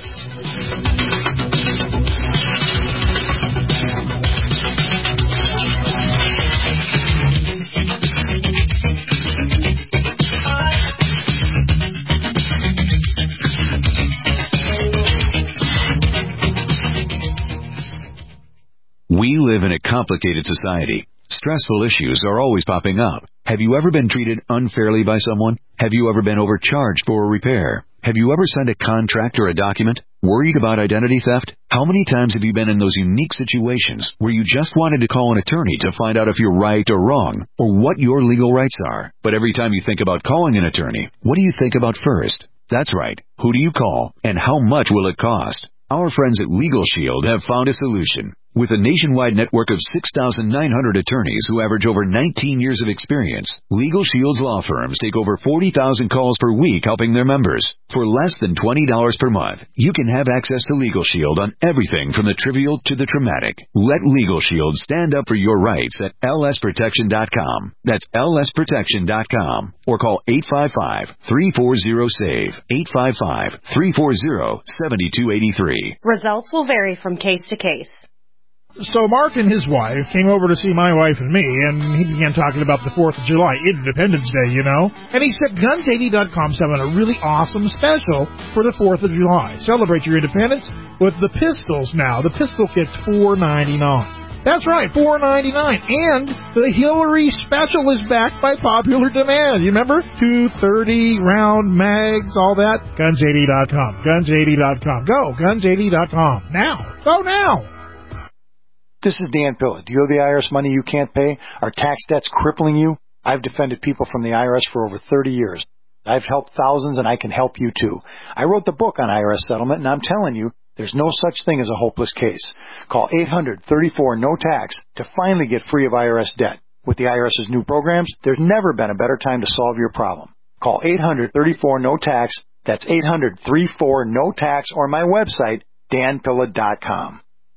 Speaker 13: We live in a complicated society. Stressful issues are always popping up. Have you ever been treated unfairly by someone? Have you ever been overcharged for a repair? Have you ever signed a contract or a document? Worried about identity theft? How many times have you been in those unique situations where you just wanted to call an attorney to find out if you're right or wrong, or what your legal rights are? But every time you think about calling an attorney, what do you think about first? That's right. Who do you call, and how much will it cost? Our friends at Legal Shield have found a solution. With a nationwide network of six thousand nine hundred attorneys who average over nineteen years of experience, Legal Shield's law firms take over forty thousand calls per week helping their members. For less than twenty dollars per month, you can have access to Legal Shield on everything from the trivial to the traumatic. Let Legal Shield stand up for your rights at L S protection dot com. That's L S protection dot com. Or call eight five five, three four zero, SAVE, eight five five, three four zero, seven two eight three.
Speaker 14: Results will vary from case to case.
Speaker 15: So Mark and his wife came over to see my wife and me, and he began talking about the fourth of July, Independence Day, you know. And he said Guns eighty dot com's having a really awesome special for the fourth of July. Celebrate your independence with the pistols now. The pistol kit's four ninety-nine. That's right, four ninety-nine. And the Hillary special is back by popular demand. You remember? two thirty round mags, all that. Guns eighty dot com. Guns eighty dot com. Go, Guns eighty dot com. Now. Go now.
Speaker 16: This is Dan Pilla. Do you owe the I R S money you can't pay? Are tax debts crippling you? I've defended people from the I R S for over thirty years. I've helped thousands, and I can help you too. I wrote the book on I R S settlement, and I'm telling you, there's no such thing as a hopeless case. Call eight hundred, thirty-four, no tax to finally get free of I R S debt. With the IRS's new programs, there's never been a better time to solve your problem. Call eight hundred, thirty-four, no tax. That's eight hundred, thirty-four, no tax, or my website, dan pilla dot com.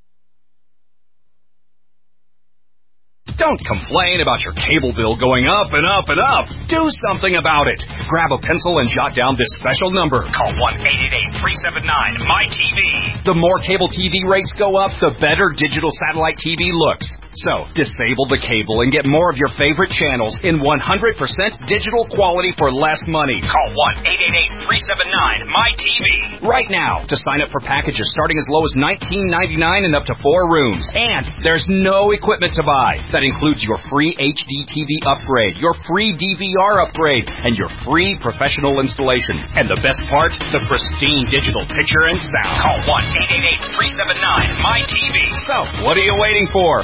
Speaker 12: Don't complain about your cable bill going up and up and up. Do something about it. Grab a pencil and jot down this special number. Call one eight eight eight, three seven nine, M Y T V. The more cable T V rates go up, the better digital satellite T V looks. So, disable the cable and get more of your favorite channels in one hundred percent digital quality for less money. Call one eight eight eight, three seven nine, M Y T V right now to sign up for packages starting as low as nineteen ninety-nine and up to four rooms. And there's no equipment to buy. That includes your free H D T V upgrade, your free D V R upgrade, and your free professional installation. And the best part, the pristine digital picture and sound. Call one eight eight eight, three seven nine, M Y T V. So, what are you waiting for? Pull out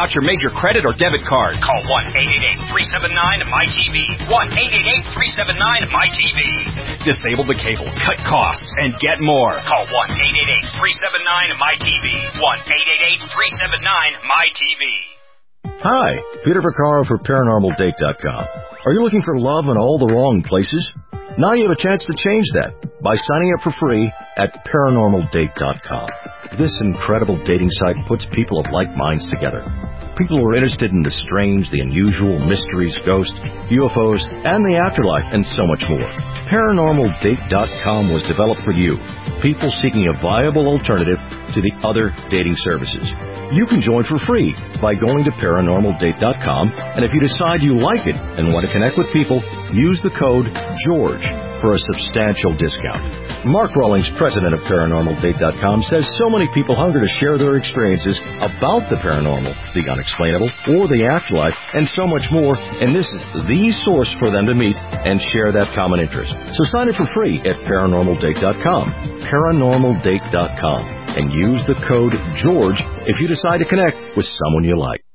Speaker 12: about your major credit or debit card. Call one eight eight eight, three seven nine, M Y T V. one eight eight eight, three seven nine, M Y T V. Disable the cable, cut costs, and get more. Call one eight eight eight, three seven nine, M Y T V. one eight eight eight, three seven nine, M Y T V.
Speaker 17: Hi, Peter Vaccaro for Paranormal Date dot com. Are you looking for love in all the wrong places? Now you have a chance to change that by signing up for free at Paranormal Date dot com. This incredible dating site puts people of like minds together. People who are interested in the strange, the unusual, mysteries, ghosts, U F Os, and the afterlife, and so much more. Paranormal Date dot com was developed for you, people seeking a viable alternative to the other dating services. You can join for free by going to Paranormal Date dot com, and if you decide you like it and want to connect with people, use the code GEORGE for a substantial discount. Mark Rawlings, president of Paranormal Date dot com, says so many people hunger to share their experiences about the paranormal, the unexplainable, or the afterlife, and so much more, and this is the source for them to meet and share that common interest. So sign up for free at Paranormal Date dot com, Paranormal Date dot com, and use the code GEORGE if you decide to connect with someone you like.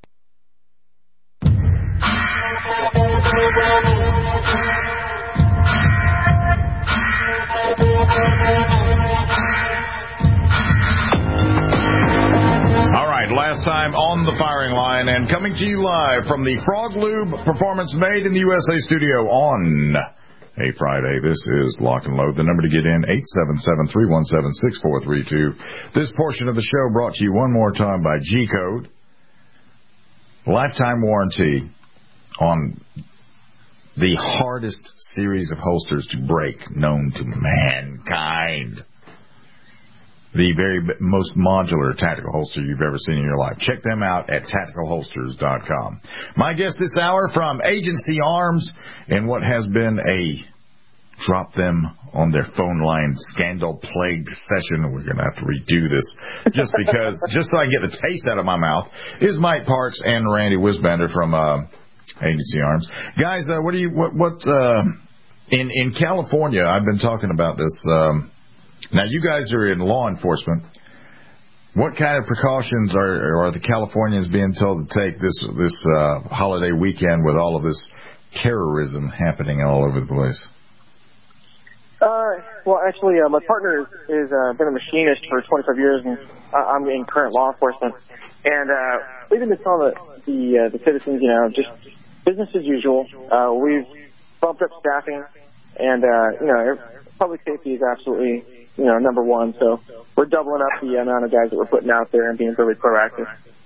Speaker 3: All right, last time on the firing line and coming to you live from the Frog Lube Performance Made in the U S A studio on a Friday. This is Lock and Load. The number to get in, eight seven seven, three one seven, six four three two. This portion of the show brought to you one more time by G-Code. Lifetime warranty on the hardest series of holsters to break known to mankind. The very most modular tactical holster you've ever seen in your life. Check them out at tactical holsters dot com. My guest this hour from Agency Arms in what has been a drop them on their phone line scandal-plagued session. We're going to have to redo this just because, just so I can get the taste out of my mouth, is Mike Parks and Randy Wisbender from uh, Agency Arms. Guys, uh, what do you, what, what, uh, in, in California, I've been talking about this, um, now, you guys are in law enforcement. What kind of precautions are, are the Californians being told to take this this uh, holiday weekend with all of this terrorism happening all over the place?
Speaker 5: Uh, well, actually, uh, my partner has uh, been a machinist for twenty-five years, and I'm in current law enforcement. And uh, we've been telling the the, uh, the citizens, you know, just business as usual. Uh, we've bumped up staffing, and uh, you know, public safety is absolutely, you know, number one. So we're doubling up the amount of guys that we're putting out there and being really proactive.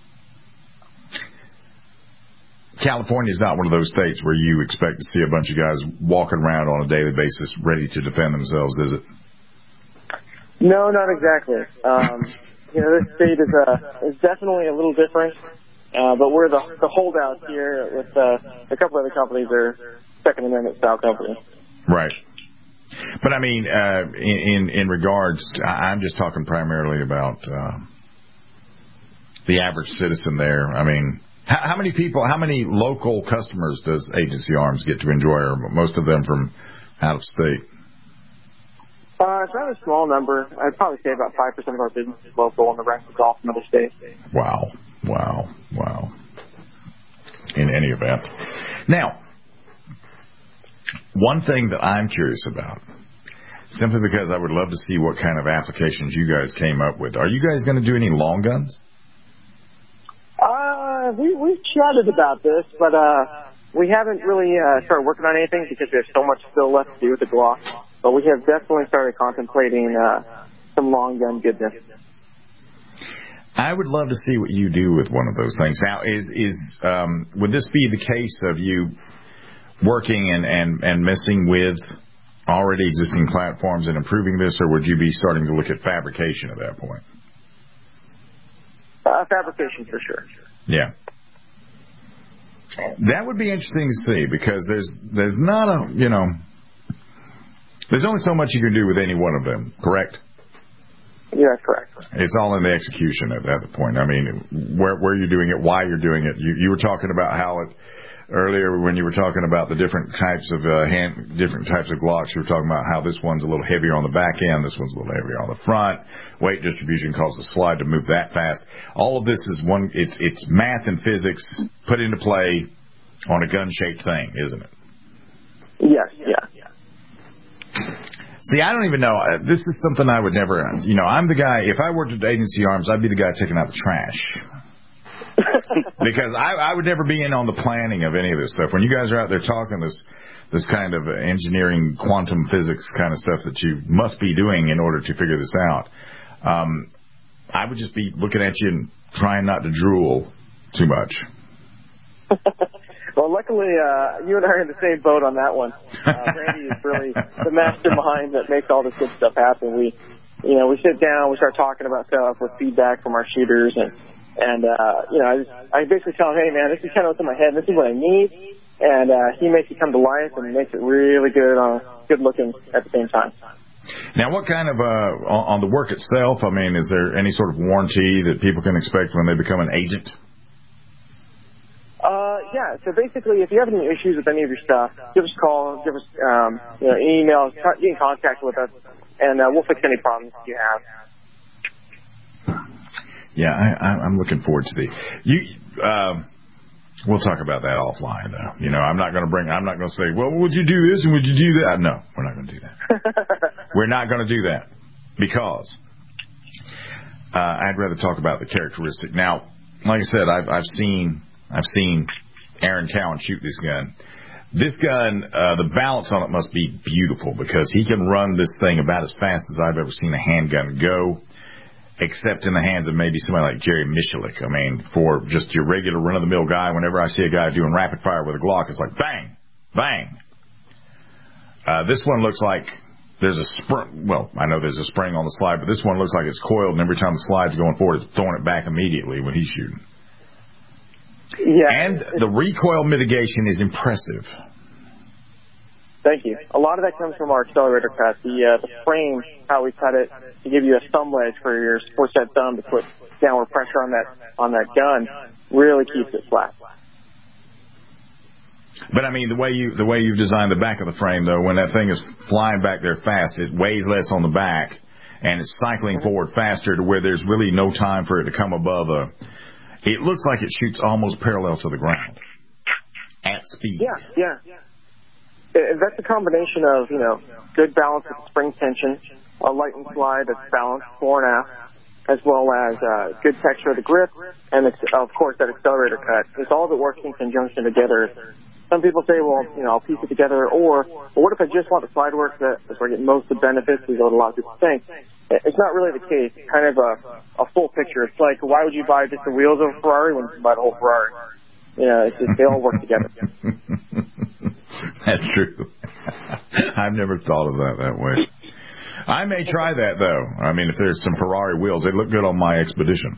Speaker 3: California is not one of those states where you expect to see a bunch of guys walking around on a daily basis ready to defend themselves, is it?
Speaker 5: No, not exactly. Um, you know, this state is uh, is definitely a little different, uh, but we're the, the holdouts here with uh, a couple other companies that are Second Amendment style companies.
Speaker 3: Right. But I mean, uh, in, in in regards, to, I'm just talking primarily about uh, the average citizen there. I mean, how, how many people, how many local customers does Agency Arms get to enjoy, or most of them from out of state?
Speaker 5: Uh, it's not a small number. I'd probably say about five percent of our business is local, and the rest is all from other states.
Speaker 3: Wow, wow, wow. In any event. Now, one thing that I'm curious about, simply because I would love to see what kind of applications you guys came up with. Are you guys going to do any long guns?
Speaker 5: Uh, we, we've chatted about this, but uh, we haven't really uh, started working on anything because there's so much still left to do with the Glock. But we have definitely started contemplating uh, some long gun goodness.
Speaker 3: I would love to see what you do with one of those things. Now, is is um, would this be the case of you working and, and, and messing with already existing platforms and improving this, or would you be starting to look at fabrication at that point?
Speaker 5: Uh, fabrication for sure.
Speaker 3: Yeah. That would be interesting to see, because there's there's not a, you know, there's only so much you can do with any one of them, correct?
Speaker 5: Yeah, correct.
Speaker 3: It's all in the execution at that point. I mean, where where you're doing it, why you're doing it. You, you were talking about how it earlier when you were talking about the different types of uh, hand, different types of Glocks. You were talking about how this one's a little heavier on the back end, this one's a little heavier on the front. Weight distribution causes the slide to move that fast. All of this is one. It's it's math and physics put into play on a gun-shaped thing, isn't it?
Speaker 5: Yes. Yeah.
Speaker 3: See, I don't even know. This is something I would never. You know, I'm the guy. If I worked at Agency Arms, I'd be the guy taking out the trash. Because I, I would never be in on the planning of any of this stuff. When you guys are out there talking this this kind of engineering, quantum physics kind of stuff that you must be doing in order to figure this out, um, I would just be looking at you and trying not to drool too much.
Speaker 5: Well, luckily, uh, you and I are in the same boat on that one. Uh, Randy is really the mastermind that makes all this good stuff happen. We, you know, we sit down, we start talking about stuff with feedback from our shooters, and And, uh, you know, I, just, I basically tell him, hey, man, this is kind of what's in my head. This is what I need. And uh, he makes it come to life and makes it really good, uh, good looking at the same time.
Speaker 3: Now, what kind of, uh, on the work itself, I mean, is there any sort of warranty that people can expect when they become an agent?
Speaker 5: Uh, yeah, so basically, if you have any issues with any of your stuff, give us a call, give us, um, you know, an email, get in contact with us, and uh, we'll fix any problems you have.
Speaker 3: Yeah, I, I'm looking forward to the you. Uh, we'll talk about that offline, though. You know, I'm not going to bring. I'm not going to say, "Well, would you do this and would you do that?" No, we're not going to do that. We're not going to do that because uh, I'd rather talk about the characteristic. Now, like I said, I've I've seen I've seen Aaron Cowan shoot this gun. This gun, uh, the balance on it must be beautiful because he can run this thing about as fast as I've ever seen a handgun go. Except in the hands of maybe somebody like Jerry Michalik. I mean, for just your regular run-of-the-mill guy, whenever I see a guy doing rapid fire with a Glock, it's like bang, bang. Uh, this one looks like there's a spring. Well, I know there's a spring on the slide, but this one looks like it's coiled, and every time the slide's going forward, it's throwing it back immediately when he's shooting.
Speaker 5: Yeah.
Speaker 3: And the recoil mitigation is impressive.
Speaker 5: Thank you. A lot of that comes from our accelerator cut. The uh, the frame, how we cut it to give you a thumb wedge for your sports set thumb to put downward pressure on that on that gun, really keeps it flat.
Speaker 3: But I mean, the way you the way you've designed the back of the frame, though, when that thing is flying back there fast, it weighs less on the back, and it's cycling mm-hmm. forward faster to where there's really no time for it to come above a. It looks like it shoots almost parallel to the ground at speed.
Speaker 5: Yeah, yeah. That's a combination of, you know, good balance with spring tension, a light and slide that's balanced fore and aft, as well as uh, good texture of the grip, and, it's, of course, that accelerator cut. It's all that works in conjunction together. Some people say, well, you know, I'll piece it together, or well, what if I just want the slide work? That's where I get most of the benefits, is what a lot of people think. It's not really the case. It's kind of a, a full picture. It's like, why would you buy just the wheels of a Ferrari when you can buy the whole Ferrari? You know, it's just, they all work together.
Speaker 3: That's true. I've never thought of that that way. I may try that, though. I mean, if there's some Ferrari wheels, they look good on my Expedition.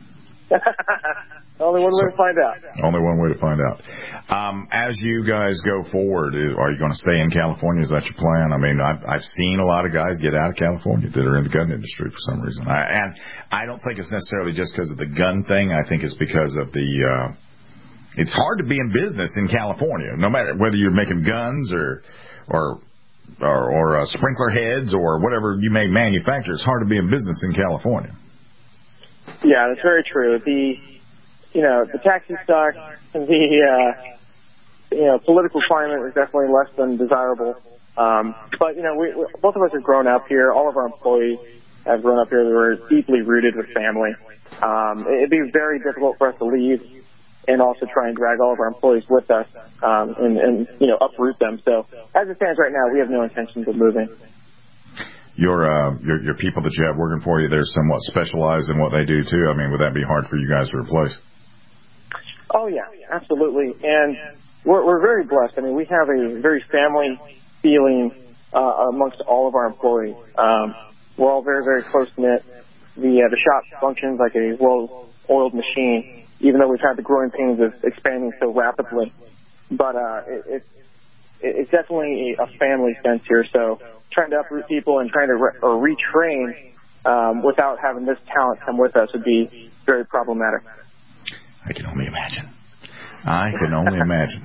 Speaker 5: Only one
Speaker 3: so,
Speaker 5: way to find out.
Speaker 3: Only one way to find out. Um, as you guys go forward, are you going to stay in California? Is that your plan? I mean, I've, I've seen a lot of guys get out of California that are in the gun industry for some reason. I, and I don't think it's necessarily just because of the gun thing. I think it's because of the... Uh, It's hard to be in business in California, no matter whether you're making guns or or or, or uh, sprinkler heads or whatever you may manufacture. It's hard to be in business in California.
Speaker 5: Yeah, that's very true. The you know the taxi stock, the uh, you know political climate is definitely less than desirable. Um, but you know, we, we both of us have grown up here. All of our employees have grown up here. We're deeply rooted with family. Um, it'd be very difficult for us to leave and also try and drag all of our employees with us um, and, and, you know, uproot them. So as it stands right now, we have no intentions of moving.
Speaker 3: Your, uh, your your people that you have working for you, they're somewhat specialized in what they do, too. I mean, would that be hard for you guys to replace?
Speaker 5: Oh, yeah, absolutely. And we're, we're very blessed. I mean, we have a very family feeling uh, amongst all of our employees. Um, we're all very, very close-knit. The, uh, the shop functions like a well-oiled machine, even though we've had the growing pains of expanding so rapidly. But uh, it, it, it's definitely a family sense here. So trying to uproot people and trying to re- or retrain um, without having this talent come with us would be very problematic.
Speaker 3: I can only imagine. I can only imagine.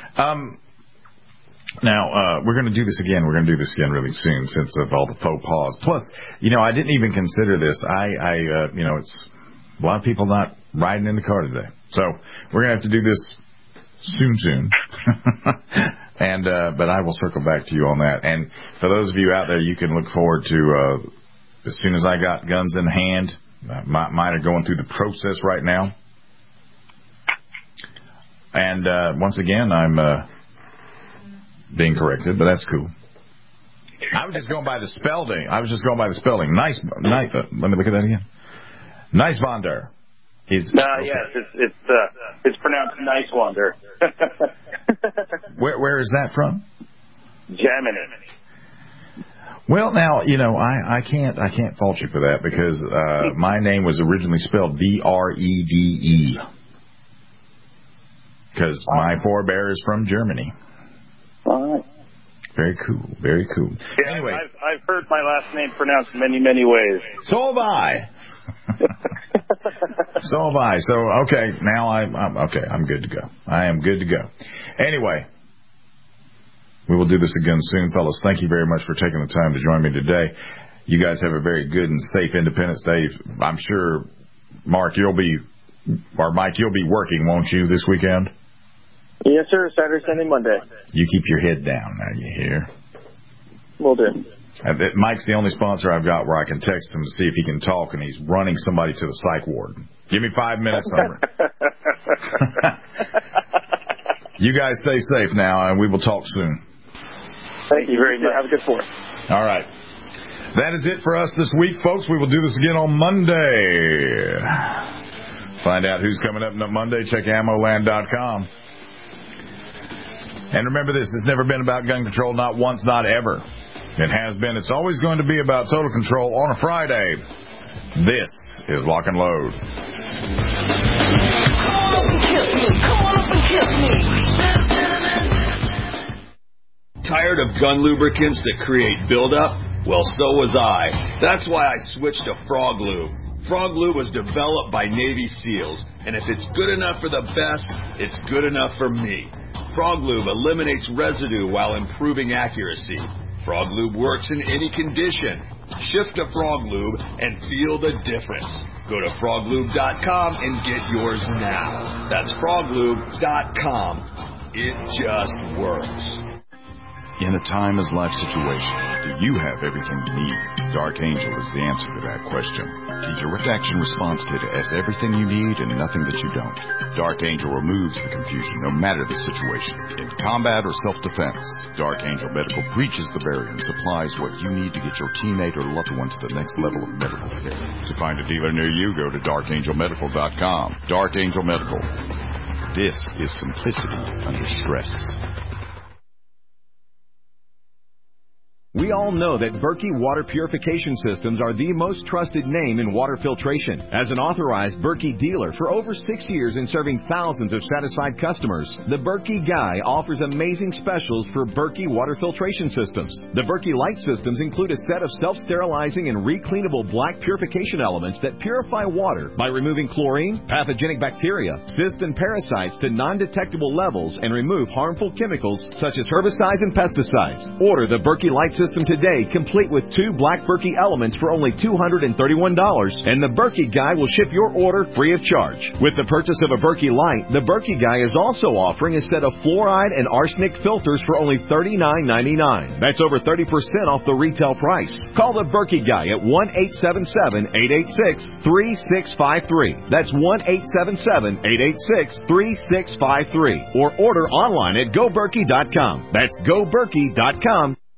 Speaker 3: Um, now, uh, we're going to do this again. We're going to do this again really soon since of all the faux pas. Plus, you know, I didn't even consider this. I, I uh, you know, it's a lot of people not riding in the car today. So we're going to have to do this soon, soon. and uh, But I will circle back to you on that. And for those of you out there, you can look forward to, uh, as soon as I got guns in hand, uh, my, mine are going through the process right now. And uh, once again, I'm uh, being corrected, but that's cool. I was just going by the spelling. I was just going by the spelling. Nice, nice. Uh, let me look at that again. Nice Wander. Is
Speaker 4: uh, okay. Yes, it's it's uh, it's pronounced Nice Wander.
Speaker 3: where where is that from?
Speaker 4: Germany.
Speaker 3: Well, now you know I, I can't I can't fault you for that because uh, my name was originally spelled V R E D E. Because my forebear is from Germany.
Speaker 4: All right.
Speaker 3: Very cool. Very cool.
Speaker 4: Yeah,
Speaker 3: anyway,
Speaker 4: I've, I've heard my last name pronounced many, many ways.
Speaker 3: So have I. so have I. So okay, now I'm, I'm okay. I'm good to go. I am good to go. Anyway, we will do this again soon, fellas. Thank you very much for taking the time to join me today. You guys have a very good and safe Independence Day. I'm sure, Mark, you'll be, or Mike, you'll be working, won't you, this weekend?
Speaker 5: Yes, sir. Saturday, Sunday, Monday.
Speaker 3: You keep your head down now, you hear?
Speaker 5: Will do.
Speaker 3: Uh, Mike's the only sponsor I've got where I can text him to see if he can talk, and he's running somebody to the psych ward. Give me five minutes. You guys stay safe now, and we will talk soon.
Speaker 5: Thank you very much. Have a good fourth.
Speaker 3: All right. That is it for us this week, folks. We will do this again on Monday. Find out who's coming up on Monday. Check ammo land dot com. And remember this, it's never been about gun control, not once, not ever. It has been, it's always going to be about total control on a Friday. This is Lock and Load.
Speaker 2: Come on up and kiss me, come on up and kiss me.
Speaker 6: Tired of gun lubricants that create buildup? Well, so was I. That's why I switched to Frog Lube. Frog Lube was developed by Navy SEALs, and if it's good enough for the best, it's good enough for me. Frog Lube eliminates residue while improving accuracy. Frog Lube works in any condition. Shift to Frog Lube and feel the difference. Go to frog lube dot com and get yours now. That's frog lube dot com. It just works.
Speaker 18: In a time as life situation, do you have everything you need? Dark Angel is the answer to that question. The Direct Action Response Kit has everything you need and nothing that you don't. Dark Angel removes the confusion no matter the situation. In combat or self-defense, Dark Angel Medical breaches the barrier and supplies what you need to get your teammate or loved one to the next level of medical care. To find a dealer near you, go to dark angel medical dot com. Dark Angel Medical. This is simplicity under stress.
Speaker 19: We all know that Berkey Water Purification Systems are the most trusted name in water filtration. As an authorized Berkey dealer for over six years and serving thousands of satisfied customers, the Berkey Guy offers amazing specials for Berkey Water Filtration Systems. The Berkey Light Systems include a set of self-sterilizing and recleanable black purification elements that purify water by removing chlorine, pathogenic bacteria, cysts, and parasites to non-detectable levels and remove harmful chemicals such as herbicides and pesticides. Order the Berkey Light System today, complete with two black Berkey elements for only two hundred thirty-one dollars, and the Berkey Guy will ship your order free of charge. With the purchase of a Berkey Light, the Berkey Guy is also offering a set of fluoride and arsenic filters for only thirty-nine ninety-nine. That's over thirty percent off the retail price. Call the Berkey Guy at one eight seven seven, eight eight six, three six five three. That's one eight seven seven, eight eight six, three six five three. Or order online at go berkey dot com. That's go berkey dot com.